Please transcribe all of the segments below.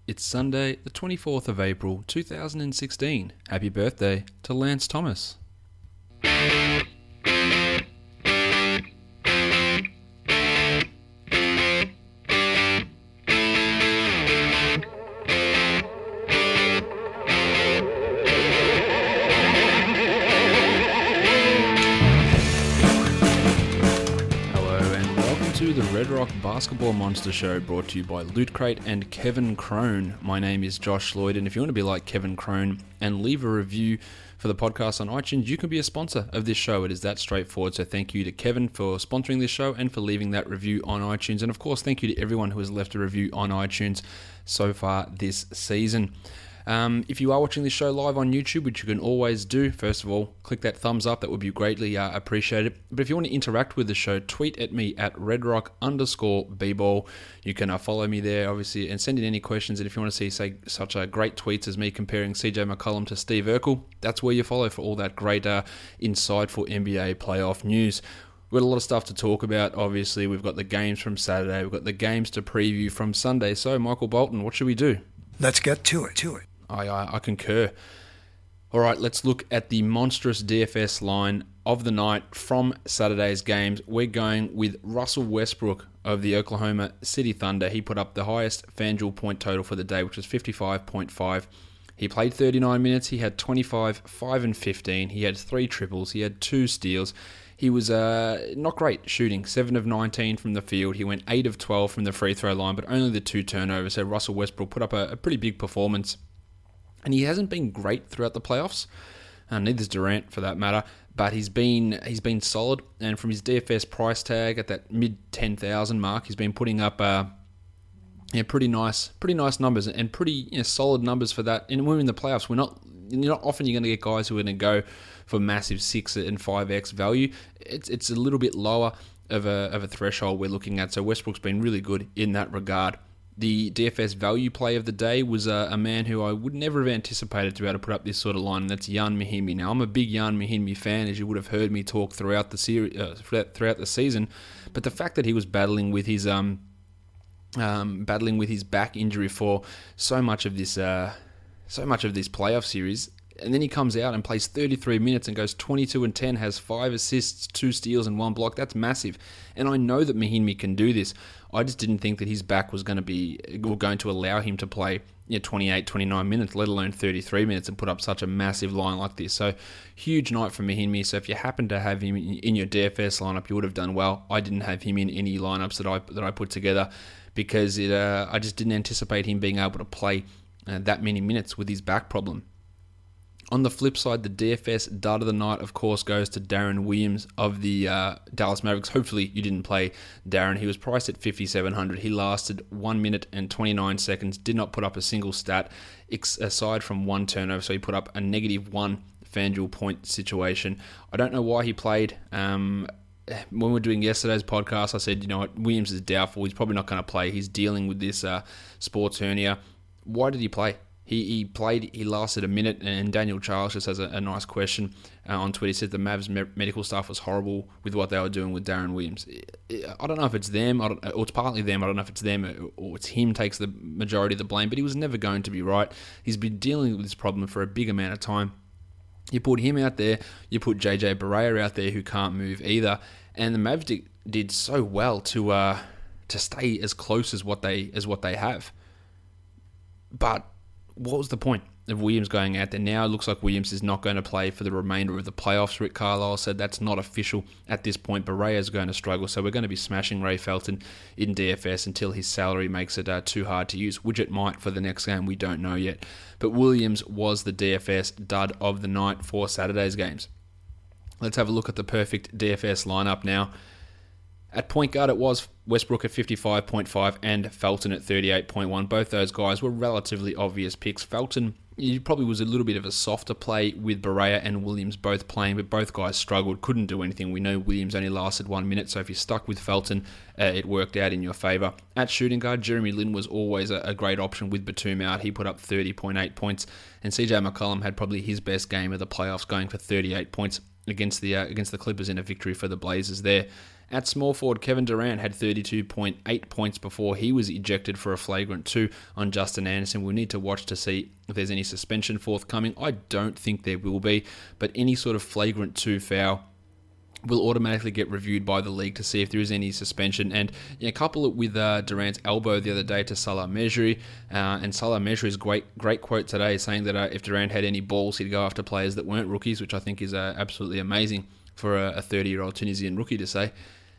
It's Sunday, the 24th of April, 2016. Happy birthday to Lance Thomas. The Red Rock Basketball Monster Show, brought to you by Loot Crate and Kevin Crone. My name is Josh Lloyd, and if you want to be like Kevin Crone and leave a review for the podcast on iTunes, you can be a sponsor of this show. It is that straightforward. So thank you to Kevin for sponsoring this show and for leaving that review on iTunes. And of course, thank you to everyone who has left a review on iTunes so far this season. If you are watching this show live on YouTube, which you can always do, first of all, click that thumbs up. That would be greatly appreciated. But if you want to interact with the show, tweet at me at redrock_bball. You can follow me there, obviously, and send in any questions. And if you want to see, such great tweets as me comparing CJ McCollum to Steve Urkel, that's where you follow for all that great, insightful NBA playoff news. We've got a lot of stuff to talk about. Obviously, we've got the games from Saturday. We've got the games to preview from Sunday. So, Michael Bolton, what should we do? Let's get to it. I concur. All right, let's look at the monstrous DFS line of the night from Saturday's games. We're going with Russell Westbrook of the Oklahoma City Thunder. He put up the highest FanDuel point total for the day, which was 55.5. He played 39 minutes. He had 25, 5 and 15. He had 3 triples. He had 2 steals. He was not great shooting, 7 of 19 from the field. He went 8 of 12 from the free throw line, but only the 2 turnovers. So Russell Westbrook put up a pretty big performance. And he hasn't been great throughout the playoffs. Neither's Durant, for that matter. But he's been solid. And from his DFS price tag at that mid 10,000 mark, he's been putting up pretty nice numbers and pretty solid numbers for that. And when we're in the playoffs, not often you're going to get guys who are going to go for massive 6 and 5x value. It's a little bit lower of a threshold we're looking at. So Westbrook's been really good in that regard. The DFS value play of the day was a man who I would never have anticipated to be able to put up this sort of line, and that's Ian Mahinmi. Now, I'm a big Ian Mahinmi fan, as you would have heard me talk throughout the season. But the fact that he was battling with his back injury for so much of this playoff series, and then he comes out and plays 33 minutes and goes 22 and 10, has 5 assists, 2 steals and 1 block. That's massive. And I know that Mahinmi can do this. I just didn't think that his back was going to allow him to play 28, 29 minutes, let alone 33 minutes, and put up such a massive line like this. So, huge night for Mahinmi. So if you happen to have him in your DFS lineup, you would have done well. I didn't have him in any lineups that I put together because I just didn't anticipate him being able to play that many minutes with his back problem. On the flip side, the DFS dud of the night, of course, goes to Darren Williams of the Dallas Mavericks. Hopefully you didn't play Darren. He was priced at 5,700. He lasted 1 minute and 29 seconds, did not put up a single stat aside from 1 turnover, so he put up a -1 FanDuel point situation. I don't know why he played. When we were doing yesterday's podcast, I said, Williams is doubtful. He's probably not going to play. He's dealing with this sports hernia. Why did he play? He played, he lasted a minute, and Daniel Charles just has a nice question on Twitter. He said the Mavs medical staff was horrible with what they were doing with Darren Williams. I don't know if it's them, or it's partly them. I don't know if it's them or it's him takes the majority of the blame, but he was never going to be right. He's been dealing with this problem for a big amount of time. You put him out there, you put JJ Barea out there who can't move either, and the Mavs did so well to stay as close as what they have. But what was the point of Williams going out there? Now it looks like Williams is not going to play for the remainder of the playoffs. Rick Carlisle said that's not official at this point. Barea is going to struggle, so we're going to be smashing Ray Felton in DFS until his salary makes it too hard to use, which it might for the next game. We don't know yet. But Williams was the DFS dud of the night for Saturday's games. Let's have a look at the perfect DFS lineup now. At point guard, it was Westbrook at 55.5 and Felton at 38.1. Both those guys were relatively obvious picks. Felton, he probably was a little bit of a softer play with Barea and Williams both playing, but both guys struggled, couldn't do anything. We know Williams only lasted 1 minute, so if you're stuck with Felton, it worked out in your favour. At shooting guard, Jeremy Lin was always a great option with Batum out. He put up 30.8 points, and CJ McCollum had probably his best game of the playoffs, going for 38 points against the Clippers in a victory for the Blazers there. At small forward, Kevin Durant had 32.8 points before he was ejected for a flagrant 2 on Justin Anderson. We'll need to watch to see if there's any suspension forthcoming. I don't think there will be, but any sort of flagrant 2 foul will automatically get reviewed by the league to see if there is any suspension. And couple it with Durant's elbow the other day to Salah Mejri, and Salah Mejri's great quote today saying that if Durant had any balls, he'd go after players that weren't rookies, which I think is absolutely amazing for a 30-year-old Tunisian rookie to say.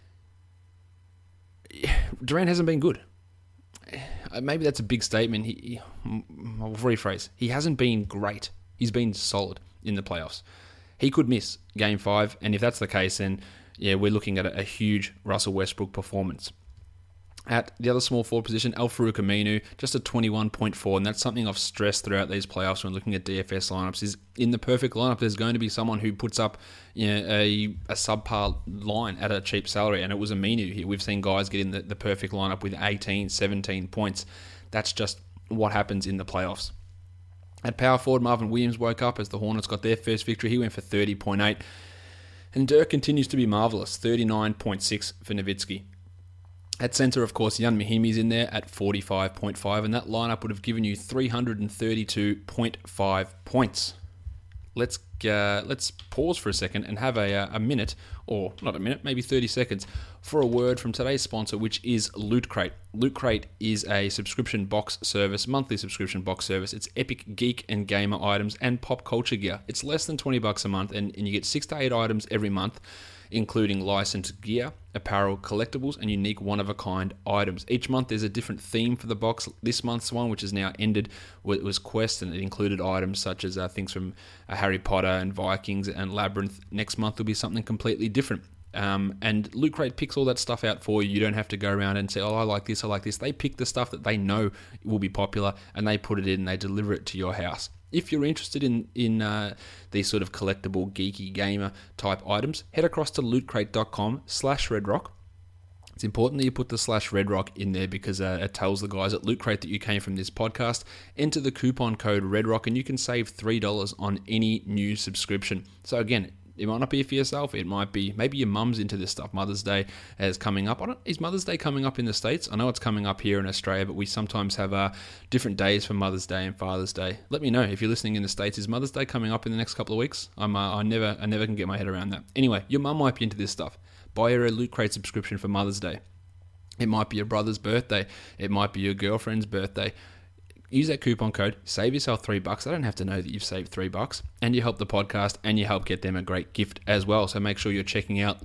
Durant hasn't been good. Maybe that's a big statement. I'll rephrase. He hasn't been great. He's been solid in the playoffs. He could miss Game 5, and if that's the case, then we're looking at a huge Russell Westbrook performance. At the other small forward position, Al-Farouq Aminu, just a 21.4, and that's something I've stressed throughout these playoffs when looking at DFS lineups, is in the perfect lineup, there's going to be someone who puts up a subpar line at a cheap salary, and it was Aminu here. We've seen guys get in the perfect lineup with 18, 17 points. That's just what happens in the playoffs. At power forward, Marvin Williams woke up as the Hornets got their first victory. He went for 30.8. And Dirk continues to be marvellous, 39.6 for Nowitzki. At centre, of course, Jan Mahimi's in there at 45.5, and that lineup would have given you 332.5 points. Let's pause for a second and have a minute, or not a minute, maybe 30 seconds, for a word from today's sponsor, which is Loot Crate. Loot Crate is a subscription box service, monthly subscription box service. It's epic geek and gamer items and pop culture gear. It's less than $20 a month, and you get 6 to 8 items every month, including licensed gear, apparel, collectibles, and unique one-of-a-kind items. Each month there's a different theme for the box. This month's one, which is now ended, was Quest, and it included items such as things from Harry Potter and Vikings and Labyrinth. Next month will be something completely different. And Loot Crate picks all that stuff out for you. You don't have to go around and say, I like this, I like this. They pick the stuff that they know will be popular, and they put it in and they deliver it to your house. If you're interested in these sort of collectible, geeky, gamer type items, head across to lootcrate.com/redrock. It's important that you put the /redrock in there because it tells the guys at Loot Crate that you came from this podcast. Enter the coupon code REDROCK and you can save $3 on any new subscription. So again, it might not be for yourself. It might be maybe your mum's into this stuff. Mother's Day is coming up. Is Mother's Day coming up in the States? I know it's coming up here in Australia, but we sometimes have different days for Mother's Day and Father's Day. Let me know if you're listening in the States. Is Mother's Day coming up in the next couple of weeks? I never can get my head around that. Anyway, your mum might be into this stuff. Buy her a Loot Crate subscription for Mother's Day. It might be your brother's birthday. It might be your girlfriend's birthday. Use that coupon code, save yourself $3. I don't have to know that you've saved $3, and you help the podcast, and you help get them a great gift as well. So make sure you're checking out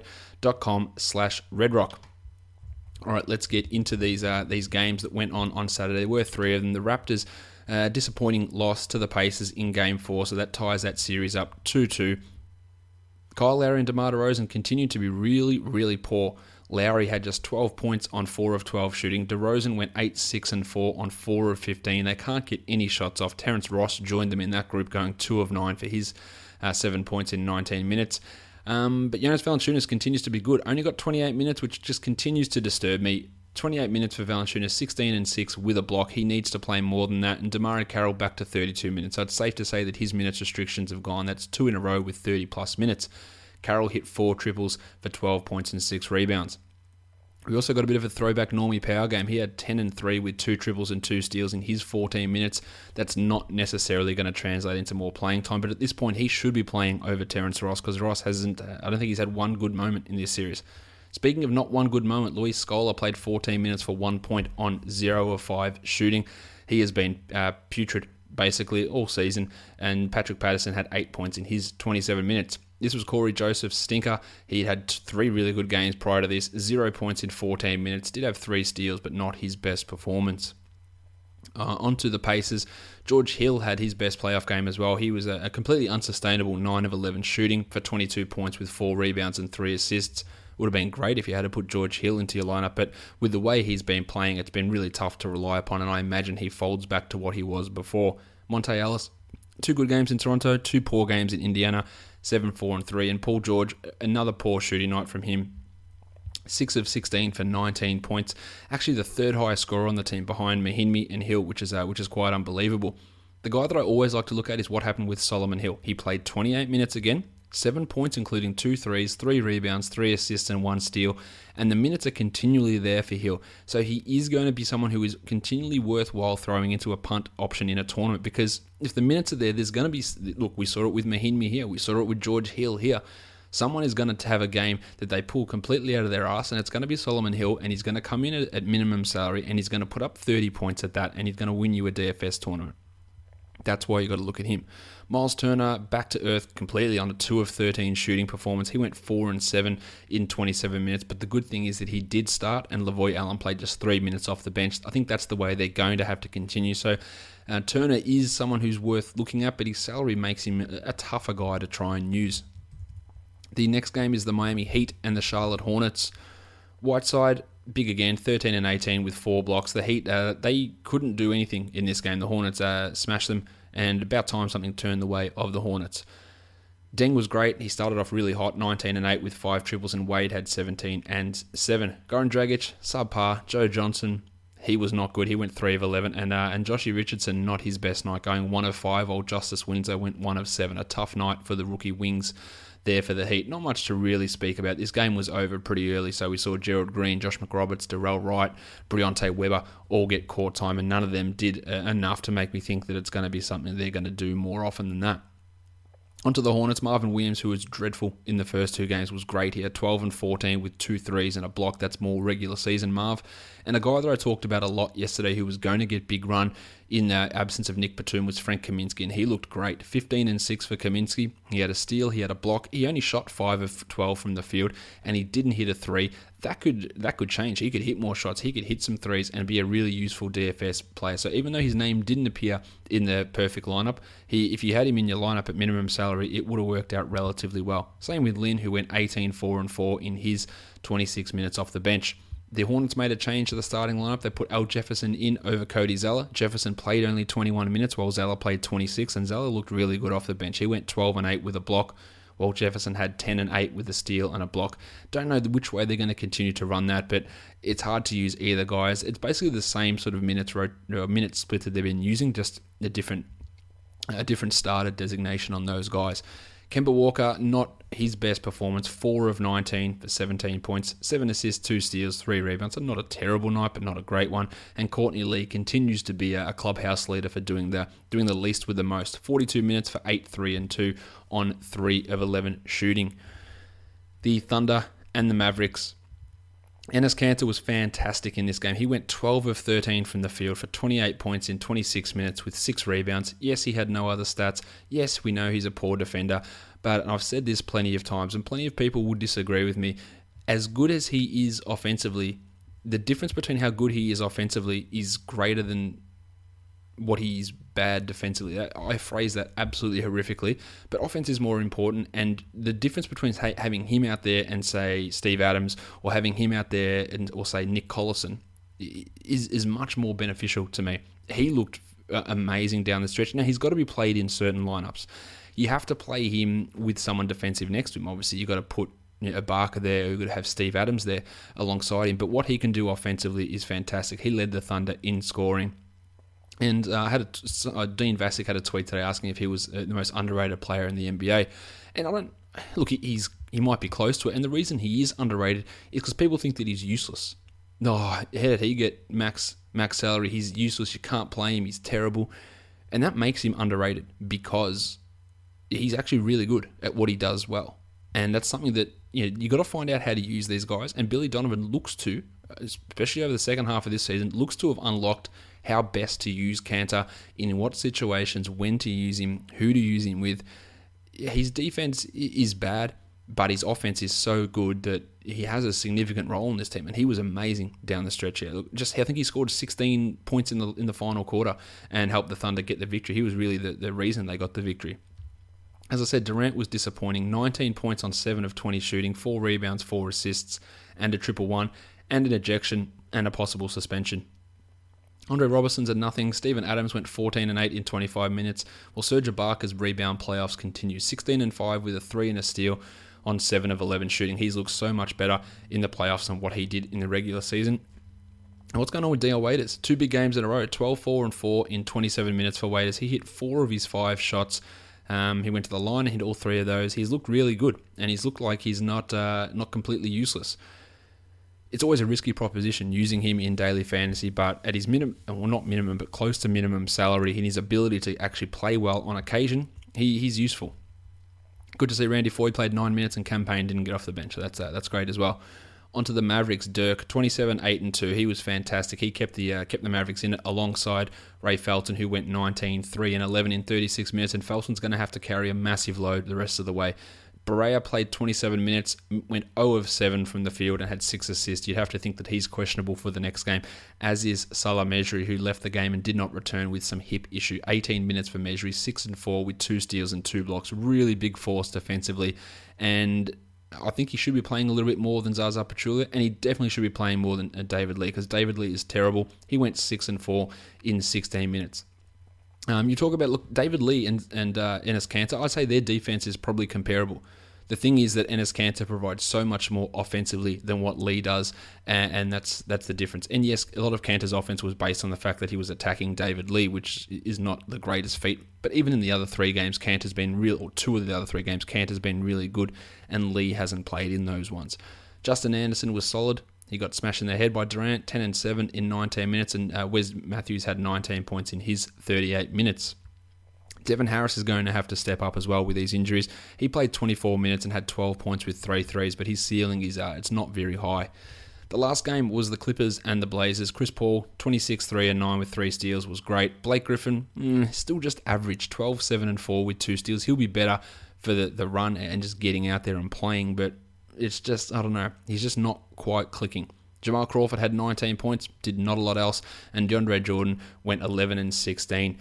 lootcrate.com/redrock. All right, let's get into these games that went on Saturday. There were 3 of them. The Raptors, disappointing loss to the Pacers in Game 4, so that ties that series up 2-2. Kyle Lowry and DeMar DeRozan continued to be really, really poor. Lowry had just 12 points on 4 of 12 shooting. DeRozan went 8, 6, and 4 on 4 of 15. They can't get any shots off. Terrence Ross joined them in that group, going 2 of 9 for his 7 points in 19 minutes. But Jonas Valanciunas continues to be good. Only got 28 minutes, which just continues to disturb me. 28 minutes for Valanciunas, 16 and 6 with a block. He needs to play more than that. And DeMar Carroll back to 32 minutes. So it's safe to say that his minutes restrictions have gone. That's 2 in a row with 30-plus minutes. Carroll hit 4 triples for 12 points and 6 rebounds. We also got a bit of a throwback Normie Powell game. He had 10 and 3 with 2 triples and 2 steals in his 14 minutes. That's not necessarily going to translate into more playing time, but at this point he should be playing over Terrence Ross because Ross hasn't, I don't think he's had one good moment in this series. Speaking of not one good moment, Luis Scola played 14 minutes for 1 point on 0 of 5 shooting. He has been putrid basically all season, and Patrick Patterson had 8 points in his 27 minutes. This was Corey Joseph's stinker. He had 3 really good games prior to this. 0 points in 14 minutes. Did have 3 steals, but not his best performance. Onto the Pacers. George Hill had his best playoff game as well. He was a completely unsustainable 9 of 11 shooting for 22 points with 4 rebounds and 3 assists. Would have been great if you had to put George Hill into your lineup, but with the way he's been playing, it's been really tough to rely upon, and I imagine he folds back to what he was before. Monte Ellis, 2 good games in Toronto, 2 poor games in Indiana. 7, 4, and 3. And Paul George, another poor shooting night from him. 6 of 16 for 19 points. Actually, the 3rd highest scorer on the team behind Mahinmi and Hill, which is quite unbelievable. The guy that I always like to look at is what happened with Solomon Hill. He played 28 minutes again, 7 points, including 2 threes, 3 rebounds, 3 assists, and 1 steal. And the minutes are continually there for Hill. So he is going to be someone who is continually worthwhile throwing into a punt option in a tournament, because if the minutes are there, there's going to be... Look, we saw it with Mahinmi here. We saw it with George Hill here. Someone is going to have a game that they pull completely out of their ass, and it's going to be Solomon Hill, and he's going to come in at minimum salary, and he's going to put up 30 points at that, and he's going to win you a DFS tournament. That's why you got to look at him. Miles Turner, back to earth completely on a 2 of 13 shooting performance. He went 4 and 7 in 27 minutes, but the good thing is that he did start, and Lavoy Allen played just 3 minutes off the bench. I think that's the way they're going to have to continue. So Turner is someone who's worth looking at, but his salary makes him a tougher guy to try and use. The next game is the Miami Heat and the Charlotte Hornets. Whiteside, big again, 13 and 18 with 4 blocks. The Heat, they couldn't do anything in this game. The Hornets smashed them, and about time something turned the way of the Hornets. Deng was great. He started off really hot, 19 and 8 with 5 triples, and Wade had 17 and 7. Goran Dragic, subpar. Joe Johnson, he was not good. He went 3 of 11, and Joshy Richardson, not his best night, going 1 of 5. Old Justice Winslow went 1 of 7. A tough night for the rookie wings there for the Heat. Not much to really speak about. This game was over pretty early, so we saw Gerald Green, Josh McRoberts, Darrell Wright, Briante Weber all get court time, and none of them did enough to make me think that it's going to be something they're going to do more often than that. Onto the Hornets, Marvin Williams, who was dreadful in the first 2 games, was great here. 12 and 14 with 2 threes and a block. That's more regular season Marv. And a guy that I talked about a lot yesterday who was going to get big run in the absence of Nick Batum was Frank Kaminsky, and he looked great. 15 and 6 for Kaminsky. He had a steal, he had a block. He only shot 5 of 12 from the field, and he didn't hit a 3. That could change. He could hit more shots. He could hit some threes and be a really useful DFS player. So even though his name didn't appear in the perfect lineup, if you had him in your lineup at minimum salary, it would have worked out relatively well. Same with Lin, who went 18, 4 and 4 in his 26 minutes off the bench. The Hornets made a change to the starting lineup. They put Al Jefferson in over Cody Zeller. Jefferson played only 21 minutes while Zeller played 26, and Zeller looked really good off the bench. He went 12 and 8 with a block, while Jefferson had 10 and 8 with a steal and a block. Don't know which way they're going to continue to run that, but it's hard to use either guys. It's basically the same sort of minute split that they've been using, just a different starter designation on those guys. Kemba Walker, not his best performance, 4 of 19 for 17 points, 7 assists, 2 steals, 3 rebounds. So not a terrible night, but not a great one. And Courtney Lee continues to be a clubhouse leader for doing the least with the most. 42 minutes for 8, 3 and 2 on 3 of 11 shooting. The Thunder and the Mavericks. Enes Kanter was fantastic in this game. He went 12 of 13 from the field for 28 points in 26 minutes with 6 rebounds. Yes, he had no other stats. Yes, we know he's a poor defender. But I've said this plenty of times, and plenty of people would disagree with me. As good as he is offensively, the difference between how good he is offensively is greater than what he's bad defensively. I phrase that absolutely horrifically, but offense is more important, and the difference between having him out there and, say, Steve Adams, or having him out there or, say, Nick Collison is much more beneficial to me. He looked amazing down the stretch. Now, he's got to be played in certain lineups. You have to play him with someone defensive next to him. Obviously, you've got to put Ibaka there, you've got to have Steve Adams there alongside him, but what he can do offensively is fantastic. He led the Thunder in scoring. And Dean Vasic had a tweet today asking if he was the most underrated player in the NBA. And he might be close to it. And the reason he is underrated is because people think that he's useless. No, how did he get max salary? He's useless. You can't play him. He's terrible. And that makes him underrated because he's actually really good at what he does well. And that's something that you got to find out how to use these guys. And Billy Donovan looks to, especially over the second half of this season, looks to have unlocked how best to use Kanter, in what situations, when to use him, who to use him with. His defense is bad, but his offense is so good that he has a significant role in this team, and he was amazing down the stretch here. I think he scored 16 points in the final quarter and helped the Thunder get the victory. He was really the reason they got the victory. As I said, Durant was disappointing. 19 points on 7 of 20 shooting, 4 rebounds, 4 assists, and a 1-1, and an ejection and a possible suspension. Andre Robertson's at nothing. Steven Adams went 14 and 8 in 25 minutes, while Serge Ibaka's rebound playoffs continue. 16 and 5 with a 3 and a steal on 7 of 11 shooting. He's looked so much better in the playoffs than what he did in the regular season. And what's going on with Dion Waiters? 2 big games in a row. 12, 4 and 4 in 27 minutes for Waiters. He hit 4 of his 5 shots. He went to the line and hit all 3 of those. He's looked really good, and he's looked like he's not completely useless. It's always a risky proposition using him in daily fantasy, but at his not minimum, but close to minimum salary, and his ability to actually play well on occasion, he's useful. Good to see Randy Foy played 9 minutes and Campaign didn't get off the bench, so that's great as well. Onto the Mavericks, Dirk, 27, 8 and 2. He was fantastic. He kept the Mavericks in it alongside Ray Felton, who went 19, 3 and 11 in 36 minutes, and Felton's going to have to carry a massive load the rest of the way. Barea played 27 minutes, went 0 of 7 from the field and had 6 assists. You'd have to think that he's questionable for the next game, as is Salah Mejri, who left the game and did not return with some hip issue. 18 minutes for Mejri, 6 and 4 with 2 steals and 2 blocks. Really big force defensively, and I think he should be playing a little bit more than Zaza Pachulia, and he definitely should be playing more than David Lee, because David Lee is terrible. He went 6 and 4 in 16 minutes. You talk about, David Lee and Enes Kanter, I'd say their defense is probably comparable. The thing is that Enes Kanter provides so much more offensively than what Lee does, and that's the difference. And yes, a lot of Kanter's offense was based on the fact that he was attacking David Lee, which is not the greatest feat. But even in the other 3 games, Kanter's been real, or 2 of the other 3 games, Kanter's been really good, and Lee hasn't played in those ones. Justin Anderson was solid. He got smashed in the head by Durant, 10 and 7 in 19 minutes, and Wes Matthews had 19 points in his 38 minutes. Devin Harris is going to have to step up as well with these injuries. He played 24 minutes and had 12 points with 3 threes, but his ceiling is it's not very high. The last game was the Clippers and the Blazers. Chris Paul, 26, 3 and 9 with 3 steals was great. Blake Griffin, still just average, 12, 7 and 4 with 2 steals. He'll be better for the run and just getting out there and playing, but it's just, I don't know, he's just not quite clicking. Jamal Crawford had 19 points, did not a lot else, and DeAndre Jordan went 11 and 16.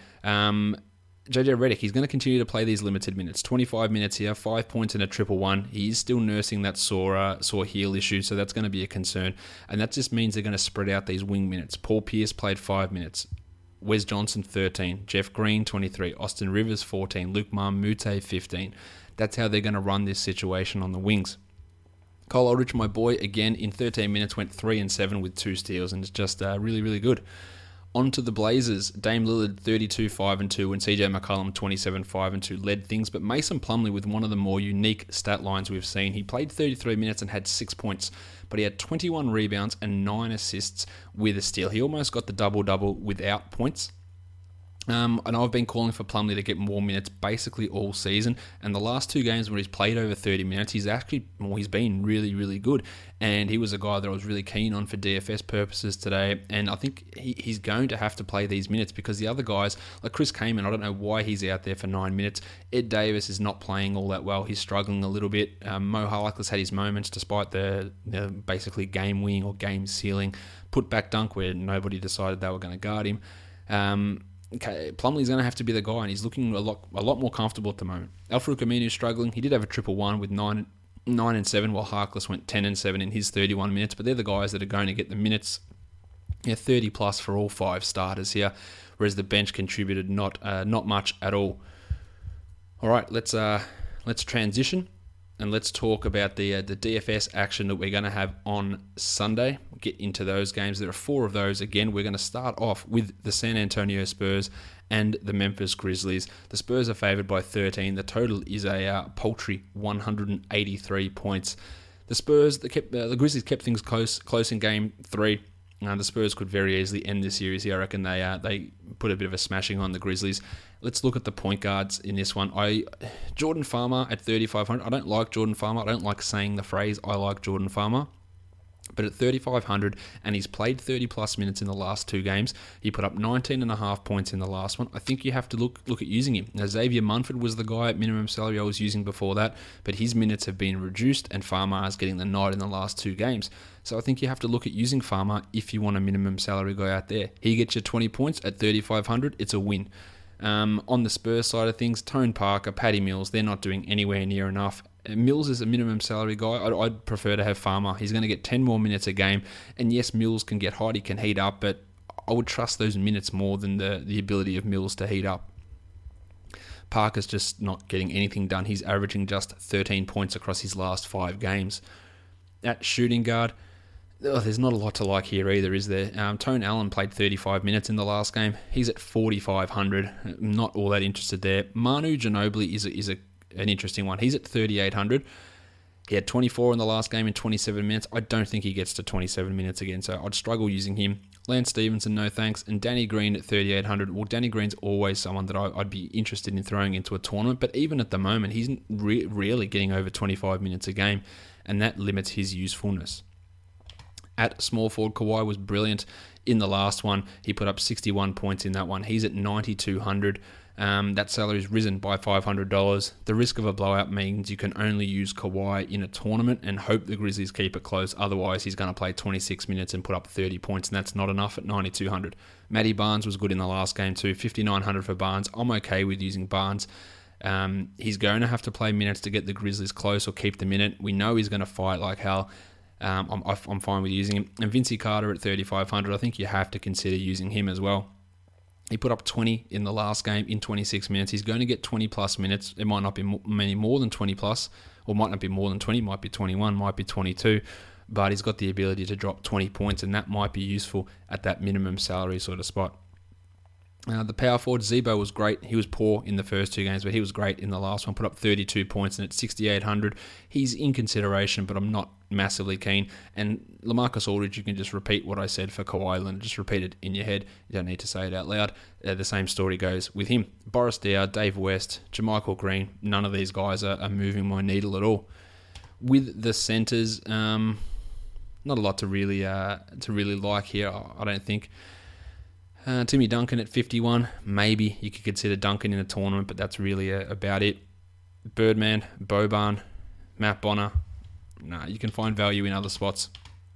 JJ Redick, he's going to continue to play these limited minutes. 25 minutes here, 5 points and a 111. He is still nursing that sore heel issue, so that's going to be a concern. And that just means they're going to spread out these wing minutes. Paul Pierce played 5 minutes. Wes Johnson, 13. Jeff Green, 23. Austin Rivers, 14. Luke Mamute, 15. That's how they're going to run this situation on the wings. Cole Aldrich, my boy, again, in 13 minutes went 3 and 7 with 2 steals, and it's just really, really good. On to the Blazers. Dame Lillard, 32, 5 and 2, and CJ McCollum, 27, 5 and 2, led things. But Mason Plumlee with one of the more unique stat lines we've seen. He played 33 minutes and had 6 points, but he had 21 rebounds and 9 assists with a steal. He almost got the double-double without points. And I've been calling for Plumlee to get more minutes basically all season. And the last 2 games where he's played over 30 minutes, he's been really, really good. And he was a guy that I was really keen on for DFS purposes today. And I think he's going to have to play these minutes because the other guys, like Chris Kaman, I don't know why he's out there for 9 minutes. Ed Davis is not playing all that well. He's struggling a little bit. Mo Harkless had his moments despite the basically game winning or game sealing put back dunk where nobody decided they were going to guard him. Plumlee's going to have to be the guy, and he's looking a lot more comfortable at the moment. Al-Farouq Aminu's struggling. He did have a 111 with 9 and 7, while Harkless went 10 and 7 in his 31 minutes. But they're the guys that are going to get the minutes, 30 plus for all 5 starters here, whereas the bench contributed not much at all. All right, let's transition. And let's talk about the DFS action that we're going to have on Sunday. Get into those games. There are 4 of those. Again, we're going to start off with the San Antonio Spurs and the Memphis Grizzlies. The Spurs are favored by 13. The total is a paltry 183 points. The Grizzlies kept things close in Game 3. The Spurs could very easily end the series here. I reckon they put a bit of a smashing on the Grizzlies. Let's look at the point guards in this one. Jordan Farmer at 3,500. I don't like Jordan Farmer. I don't like saying the phrase, I like Jordan Farmer. But at 3,500, and he's played 30-plus minutes in the last 2 games. He put up 19.5 points in the last one. I think you have to look at using him. Now, Xavier Munford was the guy at minimum salary I was using before that, but his minutes have been reduced, and Farmer is getting the nod in the last 2 games. So I think you have to look at using Farmer if you want a minimum salary guy out there. He gets you 20 points at 3,500. It's a win. On the Spurs side of things, Tone Parker, Patty Mills, they're not doing anywhere near enough. Mills is a minimum salary guy. I'd prefer to have Farmer. He's going to get 10 more minutes a game. And yes, Mills can get hot, he can heat up, but I would trust those minutes more than the ability of Mills to heat up. Parker's just not getting anything done. He's averaging just 13 points across his last 5 games. At shooting guard, Oh, there's not a lot to like here either, is there? Tone Allen played 35 minutes in the last game. He's at 4,500. Not all that interested there. Manu Ginobili is an interesting one. He's at 3,800. He had 24 in the last game in 27 minutes. I don't think he gets to 27 minutes again, so I'd struggle using him. Lance Stevenson, no thanks. And Danny Green at 3,800. Well, Danny Green's always someone that I'd be interested in throwing into a tournament, but even at the moment, he's rarely getting over 25 minutes a game, and that limits his usefulness. At small forward, Kawhi was brilliant in the last one. He put up 61 points in that one. He's at 9,200. That salary's risen by $500. The risk of a blowout means you can only use Kawhi in a tournament and hope the Grizzlies keep it close. Otherwise, he's going to play 26 minutes and put up 30 points, and that's not enough at 9,200. Matty Barnes was good in the last game too, 5,900 for Barnes. I'm okay with using Barnes. He's going to have to play minutes to get the Grizzlies close or keep them in it. We know he's going to fight like hell. I'm fine with using him. And Vince Carter at 3,500, I think you have to consider using him as well. He put up 20 in the last game in 26 minutes. He's going to get 20 plus minutes. It might not be many more than 20 plus, or might not be more than 20, might be 21, might be 22, but he's got the ability to drop 20 points, and that might be useful at that minimum salary sort of spot. The power forward, Zebo, was great. He was poor in the first two games, but he was great in the last one. Put up 32 points, and at 6,800, he's in consideration, but I'm not massively keen. And LaMarcus Aldridge, you can just repeat what I said for Kawhi Leonard. Just repeat it in your head. You don't need to say it out loud. The same story goes with him. Boris Diaw, Dave West, JaMychal Green, none of these guys are moving my needle at all. With the centers, not a lot to really like here, I don't think. Timmy Duncan at 51. Maybe you could consider Duncan in a tournament, but that's really about it. Birdman, Boban, Matt Bonner. Nah, you can find value in other spots.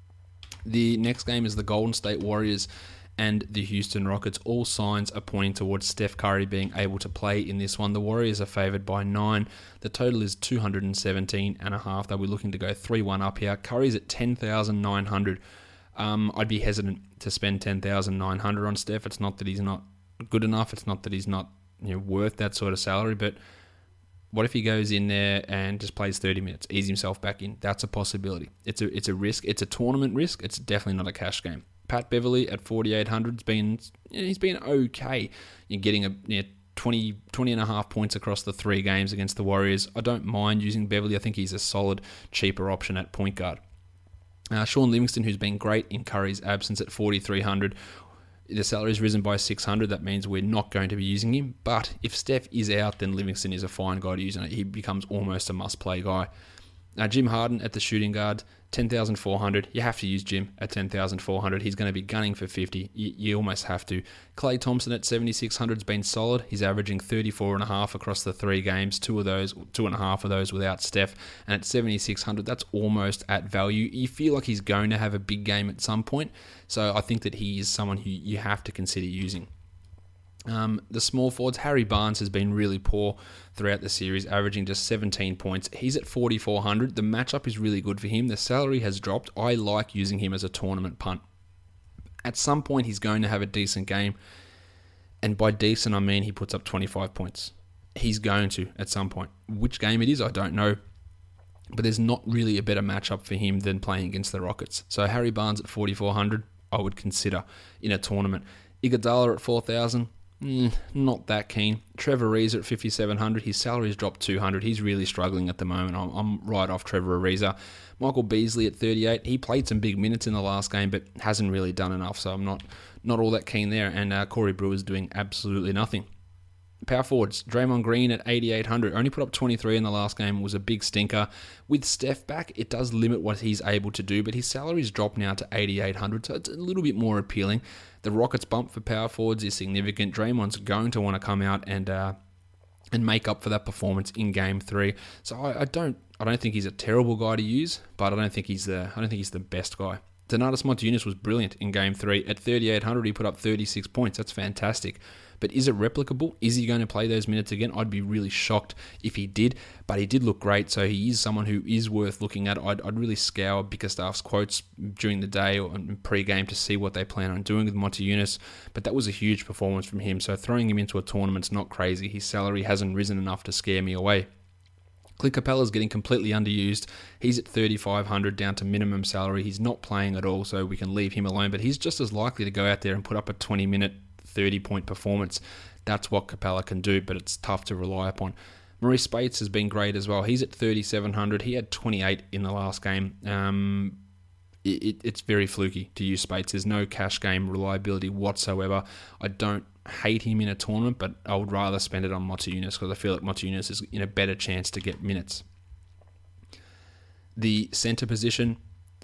The next game is the Golden State Warriors and the Houston Rockets. All signs are pointing towards Steph Curry being able to play in this one. The Warriors are favored by 9. The total is 217.5. They'll be looking to go 3-1 up here. Curry's at 10,900. I'd be hesitant to spend 10,900 on Steph. It's not that he's not good enough. It's not that he's not worth that sort of salary. But what if he goes in there and just plays 30 minutes, ease himself back in? That's a possibility. It's a risk. It's a tournament risk. It's definitely not a cash game. Pat Beverly at 4,800 he's been okay. You're getting 20 and a half points across the 3 games against the Warriors. I don't mind using Beverly. I think he's a solid, cheaper option at point guard. Sean Livingston, who's been great in Curry's absence at 4,300. The salary's risen by 600. That means we're not going to be using him. But if Steph is out, then Livingston is a fine guy to use, and he becomes almost a must-play guy. Jim Harden at the shooting guard, 10,400. You have to use Jim at 10,400. He's going to be gunning for 50. You almost have to. Klay Thompson at 7,600 has been solid. He's averaging 34.5 across the 3 games, 2.5 of those without Steph. And at 7,600, that's almost at value. You feel like he's going to have a big game at some point. So I think that he is someone who you have to consider using. The small forwards, Harry Barnes has been really poor throughout the series, averaging just 17 points. He's at 4,400. The matchup is really good for him. The salary has dropped. I like using him as a tournament punt. At some point, he's going to have a decent game. And by decent, I mean he puts up 25 points. He's going to at some point. Which game it is, I don't know. But there's not really a better matchup for him than playing against the Rockets. So Harry Barnes at 4,400, I would consider in a tournament. Iguodala at 4,000. Not that keen. Trevor Ariza at 5,700. His salary's dropped 200. He's really struggling at the moment. I'm right off Trevor Ariza. Michael Beasley at 38. He played some big minutes in the last game, but hasn't really done enough, so I'm not all that keen there. And Corey Brewer's doing absolutely nothing. Power forwards, Draymond Green at 8,800. Only put up 23 in the last game. Was a big stinker. With Steph back, it does limit what he's able to do, but his salary's dropped now to 8,800, so it's a little bit more appealing. The Rockets' bump for power forwards is significant. Draymond's going to want to come out and make up for that performance in Game 3. So I don't think he's a terrible guy to use, but I don't think he's the best guy. Donatas Montiunas was brilliant in Game 3. At 3,800, he put up 36 points. That's fantastic. But is it replicable? Is he going to play those minutes again? I'd be really shocked if he did, but he did look great, so he is someone who is worth looking at. I'd really scour Bickerstaff's quotes during the day or pre-game to see what they plan on doing with Montiunas, but that was a huge performance from him, so throwing him into a tournament's not crazy. His salary hasn't risen enough to scare me away. Clint Capella's getting completely underused. He's at 3,500 down to minimum salary. He's not playing at all, so we can leave him alone. But he's just as likely to go out there and put up a 20-minute, 30-point performance. That's what Capella can do, but it's tough to rely upon. Maurice Spates has been great as well. He's at 3,700. He had 28 in the last game. It's very fluky to use Spates. There's no cash game reliability whatsoever. I don't hate him in a tournament, but I would rather spend it on Motiejunas because I feel like Motiejunas is in a better chance to get minutes. The centre position,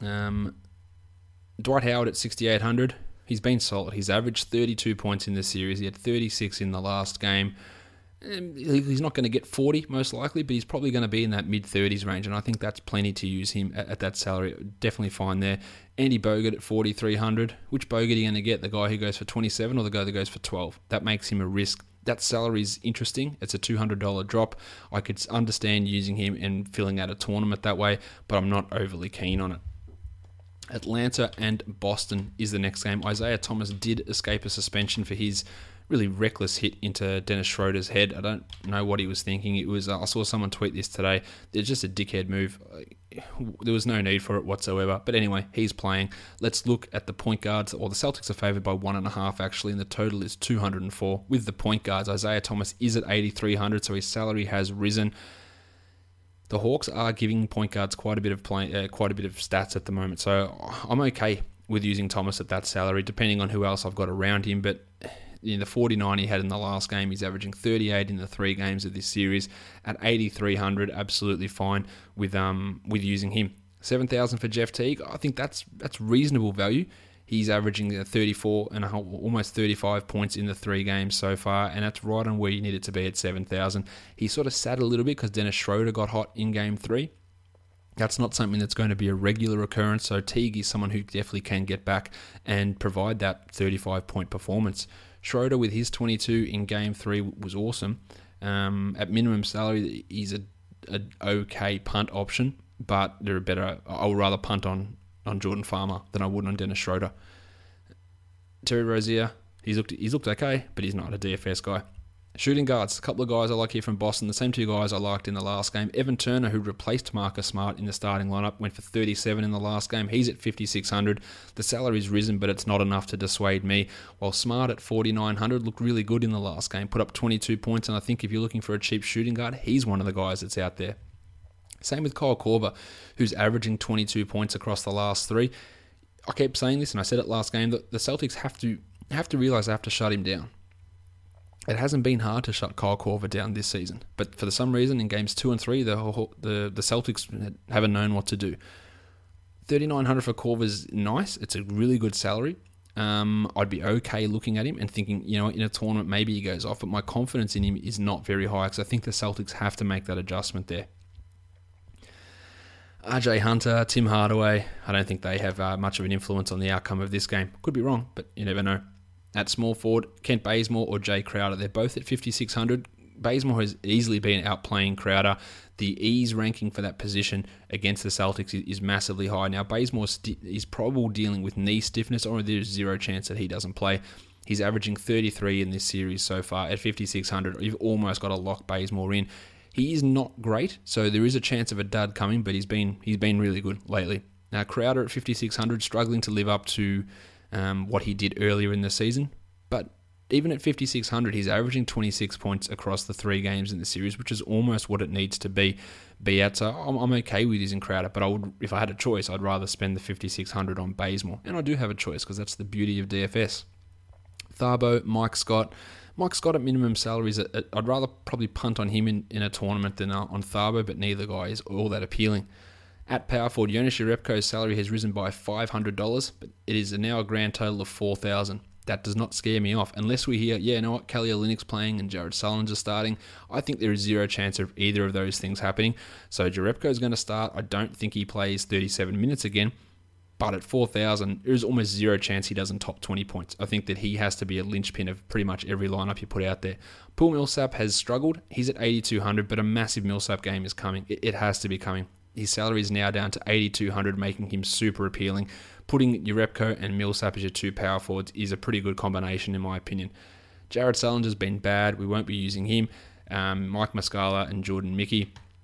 Dwight Howard at 6,800. He's been solid. He's averaged 32 points in this series. He had 36 in the last game. He's not going to get 40 most likely, but he's probably going to be in that mid-30s range, and I think that's plenty to use him at that salary. Definitely fine there. Andy Bogut at 4,300. Which Bogut are you going to get? The guy who goes for 27 or the guy that goes for 12? That makes him a risk. That salary is interesting. It's a $200 drop. I could understand using him and filling out a tournament that way, but I'm not overly keen on it. Atlanta and Boston is the next game. Isaiah Thomas did escape a suspension for his really reckless hit into Dennis Schroeder's head. I don't know what he was thinking. It was I saw someone tweet this today. It's just a dickhead move. There was no need for it whatsoever. But anyway, he's playing. Let's look at the point guards. Or the Celtics are favoured by 1.5 actually, and the total is 204. With the point guards, Isaiah Thomas is at 8,300, so his salary has risen. The Hawks are giving point guards quite a bit of stats at the moment, so I'm okay with using Thomas at that salary, depending on who else I've got around him. But the 49 he had in the last game, he's averaging 38 in the 3 games of this series at 8,300. Absolutely fine with using him. 7,000 for Jeff Teague. I think that's reasonable value. He's averaging 34 and almost 35 points in the 3 games so far, and that's right on where you need it to be at 7,000. He sort of sat a little bit because Dennis Schroeder got hot in Game 3. That's not something that's going to be a regular occurrence, so Teague is someone who definitely can get back and provide that 35-point performance. Schroeder with his 22 in Game 3 was awesome. At minimum salary, he's an okay punt option, but I would rather punt on Jordan Farmer than I would on Dennis Schroeder. Terry Rozier, he's looked okay, but he's not a DFS guy. Shooting guards, a couple of guys I like here from Boston, the same 2 guys I liked in the last game. Evan Turner, who replaced Marcus Smart in the starting lineup, went for 37 in the last game. He's at 5,600. The salary's risen, but it's not enough to dissuade me. While Smart at 4,900 looked really good in the last game, put up 22 points, and I think if you're looking for a cheap shooting guard, he's one of the guys that's out there. Same with Kyle Korver, who's averaging 22 points across the last 3. I kept saying this, and I said it last game, that the Celtics have to realize they have to shut him down. It hasn't been hard to shut Kyle Korver down this season, but for some reason in games 2 and 3, the Celtics haven't known what to do. 3,900 for Korver's nice. It's a really good salary. I'd be okay looking at him and thinking, in a tournament maybe he goes off, but my confidence in him is not very high because I think the Celtics have to make that adjustment there. RJ Hunter, Tim Hardaway, I don't think they have much of an influence on the outcome of this game. Could be wrong, but you never know. At small forward, Kent Bazemore or Jay Crowder. They're both at 5,600. Bazemore has easily been outplaying Crowder. The ease ranking for that position against the Celtics is massively high. Now, Bazemore is probably dealing with knee stiffness, or there's zero chance that he doesn't play. He's averaging 33 in this series so far at 5,600. You've almost got to lock Bazemore in. He is not great, so there is a chance of a dud coming, but he's been really good lately. Now, Crowder at 5,600, struggling to live up to what he did earlier in the season, but even at 5,600, he's averaging 26 points across the 3 games in the series, which is almost what it needs to be at. So I'm okay with using Crowder, but if I had a choice, I'd rather spend the 5,600 on Bazemore, and I do have a choice because that's the beauty of DFS. Thabo, Mike Scott. Mike Scott at minimum salaries, I'd rather probably punt on him in a tournament than on Thabo, but neither guy is all that appealing. At power forward, Jonas Jerebko's salary has risen by $500, but it is now a grand total of $4,000. That does not scare me off. Unless we hear, Kelly Olynyk's playing and Jared Sullinger starting, I think there is zero chance of either of those things happening. So Jerebko's going to start. I don't think he plays 37 minutes again. But at 4,000, there is almost zero chance he doesn't top 20 points. I think that he has to be a linchpin of pretty much every lineup you put out there. Paul Millsap has struggled. He's at 8,200, but a massive Millsap game is coming. It has to be coming. His salary is now down to 8,200, making him super appealing. Putting Jerebko and Millsap as your 2 power forwards is a pretty good combination, in my opinion. Jared Sullinger's been bad. We won't be using him. Mike Muscala and Jordan Mickey.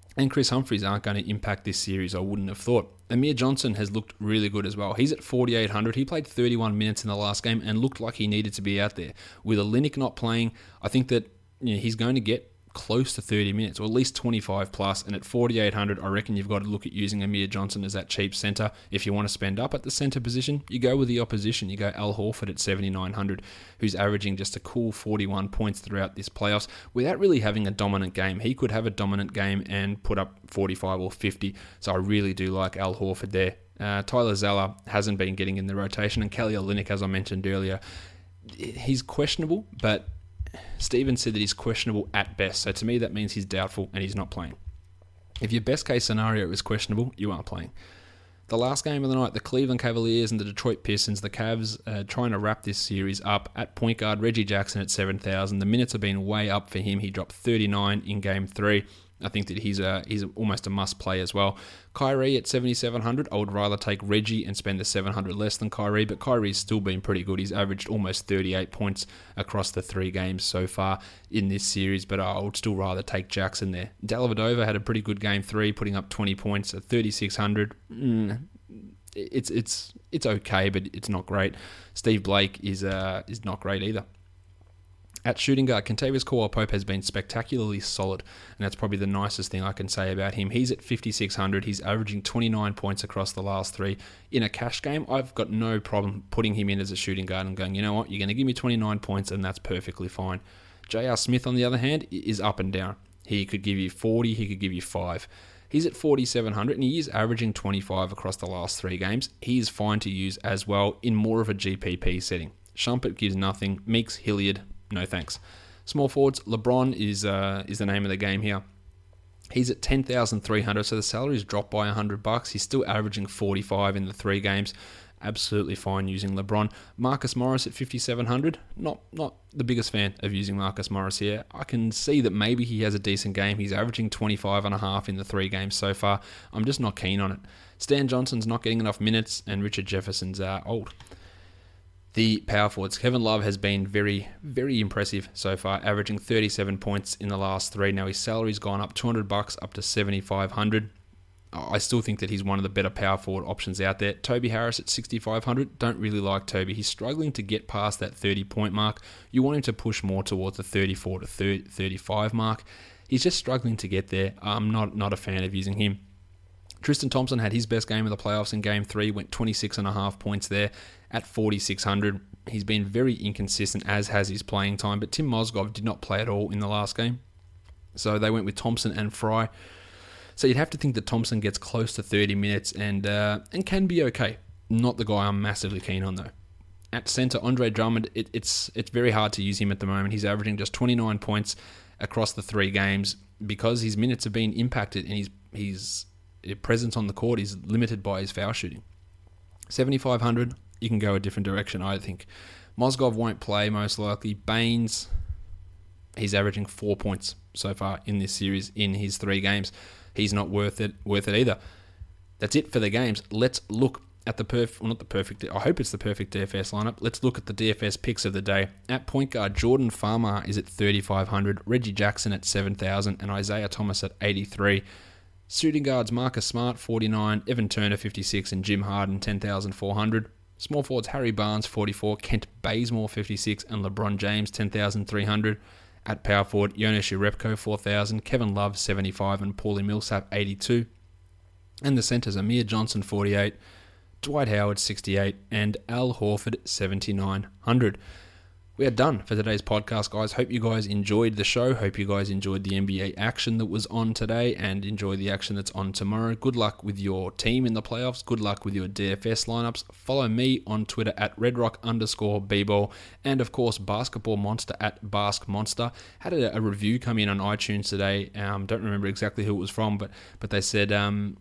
and Chris Humphries aren't going to impact this series, I wouldn't have thought. Amir Johnson has looked really good as well. He's at 4,800. He played 31 minutes in the last game and looked like he needed to be out there. With Olynyk not playing, I think that he's going to get close to 30 minutes, or at least 25 plus, and at 4,800, I reckon you've got to look at using Amir Johnson as that cheap centre. If you want to spend up at the centre position, you go with the opposition. You go Al Horford at 7,900, who's averaging just a cool 41 points throughout this playoffs without really having a dominant game. He could have a dominant game and put up 45 or 50, so I really do like Al Horford there. Tyler Zeller hasn't been getting in the rotation, and Kelly Olynyk, as I mentioned earlier, he's questionable, but Stevens said that he's questionable at best, so to me that means he's doubtful and he's not playing. If your best case scenario is questionable, you aren't playing. The last game of the night, the Cleveland Cavaliers and the Detroit Pistons. The Cavs trying to wrap this series up. At point guard, Reggie Jackson at 7,000. The minutes have been way up for him. He dropped 39 in Game 3. I think that he's almost a must-play as well. Kyrie at 7,700. I would rather take Reggie and spend the 700 less than Kyrie, but Kyrie's still been pretty good. He's averaged almost 38 points across the 3 games so far in this series, but I would still rather take Jackson there. Dellavedova had a pretty good Game 3, putting up 20 points at 3,600. It's okay, but it's not great. Steve Blake is not great either. At shooting guard, Kentavious Caldwell-Pope has been spectacularly solid, and that's probably the nicest thing I can say about him. He's at 5,600. He's averaging 29 points across the last 3. In a cash game, I've got no problem putting him in as a shooting guard and going, you know what, you're going to give me 29 points, and that's perfectly fine. J.R. Smith, on the other hand, is up and down. He could give you 40, he could give you 5. He's at 4,700, and he is averaging 25 across the last 3 games. He is fine to use as well in more of a GPP setting. Shumpert gives nothing. Meeks, Hilliard, no thanks. Small forwards, LeBron is the name of the game here. He's at 10,300, so the salary's dropped by $100. He's still averaging 45 in the 3 games. Absolutely fine using LeBron. Marcus Morris at 5,700. Not the biggest fan of using Marcus Morris here. I can see that maybe he has a decent game. He's averaging 25.5 in the 3 games so far. I'm just not keen on it. Stan Johnson's not getting enough minutes, and Richard Jefferson's old. The power forwards, Kevin Love has been very, very impressive so far, averaging 37 points in the last 3. Now his salary's gone up $200 up to 7,500. I still think that he's one of the better power forward options out there. Toby Harris at 6,500. Don't really like Toby. He's struggling to get past that 30-point mark. You want him to push more towards the 34 to 35 mark. He's just struggling to get there. I'm not a fan of using him. Tristan Thompson had his best game of the playoffs in Game 3, went 26.5 points there at 4,600. He's been very inconsistent, as has his playing time, but Tim Mozgov did not play at all in the last game. So they went with Thompson and Fry. So you'd have to think that Thompson gets close to 30 minutes and can be okay. Not the guy I'm massively keen on, though. At centre, Andre Drummond, it's very hard to use him at the moment. He's averaging just 29 points across the 3 games because his minutes have been impacted and his presence on the court is limited by his foul shooting. 7,500, you can go a different direction, I think. Mozgov won't play, most likely. Baines, he's averaging 4 points so far in this series in his 3 games. He's not worth it either. That's it for the games. Let's look at I hope it's the perfect DFS lineup. Let's look at the DFS picks of the day. At point guard, Jordan Farmar is at 3,500, Reggie Jackson at 7,000, and Isaiah Thomas at 83. Shooting guards, Marcus Smart, 49, Evan Turner, 56, and Jim Harden, 10,400. Small forwards, Harry Barnes, 44, Kent Bazemore, 56, and LeBron James, 10,300. At power forward, Jonas Jerebko, 4,000, Kevin Love, 75, and Paulie Millsap, 82. And the centres, Amir Johnson, 48, Dwight Howard, 68, and Al Horford, 7,900. We are done for today's podcast, guys. Hope you guys enjoyed the show. Hope you guys enjoyed the NBA action that was on today and enjoy the action that's on tomorrow. Good luck with your team in the playoffs. Good luck with your DFS lineups. Follow me on Twitter at redrock_bball and, of course, Basketball Monster at BaskMonster. Had a review come in on iTunes today. Don't remember exactly who it was from, but they said...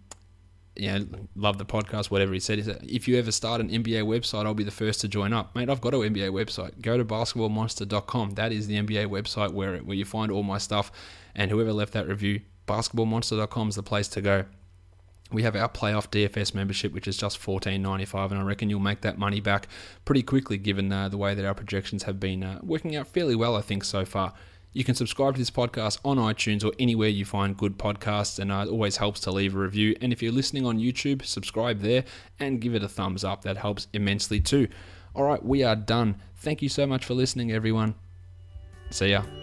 love the podcast, whatever he said. He said, if you ever start an NBA website, I'll be the first to join up. Mate, I've got an NBA website. Go to basketballmonster.com. That is the NBA website where you find all my stuff. And whoever left that review, basketballmonster.com is the place to go. We have our playoff DFS membership, which is just $14.95, and I reckon you'll make that money back pretty quickly given the way that our projections have been working out fairly well, I think, so far. You can subscribe to this podcast on iTunes or anywhere you find good podcasts, and it always helps to leave a review. And if you're listening on YouTube, subscribe there and give it a thumbs up. That helps immensely too. All right, we are done. Thank you so much for listening, everyone. See ya.